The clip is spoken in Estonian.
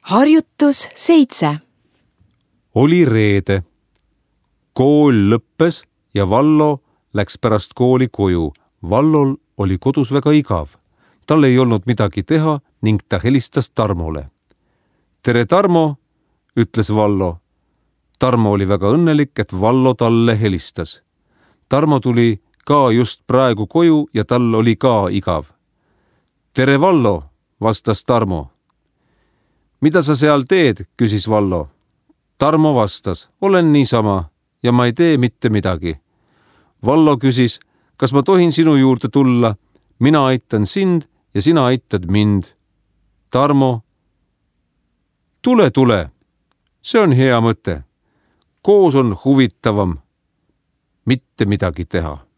Harjutus 7. Oli reede. Kool lõppes ja Vallo läks pärast kooli koju. Vallol oli kodus väga igav. Tal ei olnud midagi teha ning ta helistas Tarmole. Tere, Tarmo, ütles Vallo. Tarmo oli väga õnnelik, et Vallo talle helistas. Tarmo tuli ka just praegu koju ja tal oli ka igav. Tere, Vallo, vastas Tarmo. Mida sa seal teed, küsis Vallo. Tarmo vastas, olen niisama ja ma ei tee mitte midagi. Vallo küsis, kas ma tohin sinu juurde tulla? Mina aitan sind ja sina aitad mind. Tarmo, tule. See on hea mõte. Koos on huvitavam mitte midagi teha.